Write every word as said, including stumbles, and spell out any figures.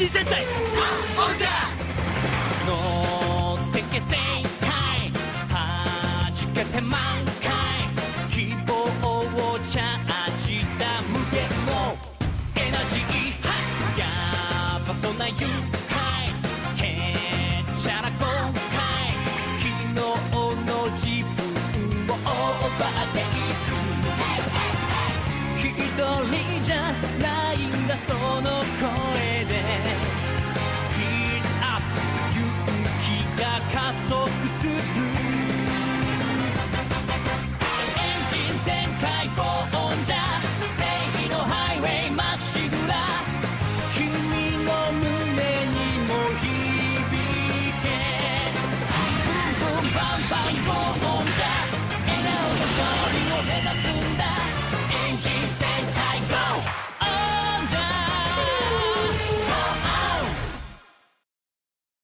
見せたい。 おんじゃ乗ってけ正解はじけて満開希望をチャージだ無限のエナジーやばそうな愉快へっちゃら今回昨日の自分をオーバーテイク一人じゃない